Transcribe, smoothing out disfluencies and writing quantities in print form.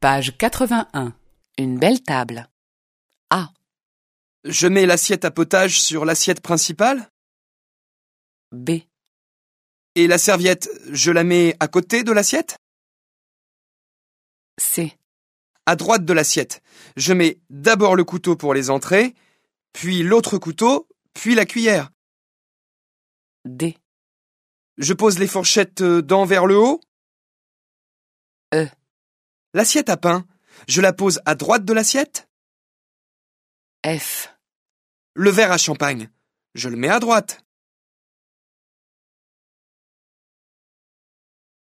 Page 81. Une belle table. A. Je mets l'assiette à potage sur l'assiette principale. B. Et la serviette, je la mets à côté de l'assiette. C. À droite de l'assiette, je mets d'abord le couteau pour les entrées, puis l'autre couteau, puis la cuillère. D. Je pose les fourchettes d'en vers le haut. E. L'assiette à pain, je la pose à droite de l'assiette. F. Le verre à champagne, je le mets à droite.